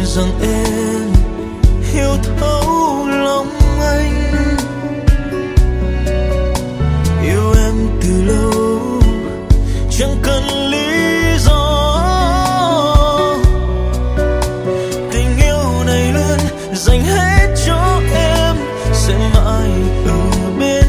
rằng em hiểu thấu lòng anh. Yêu em từ lâu chẳng cần lý do, tình yêu này luôn dành hết cho em, sẽ mãi ở bên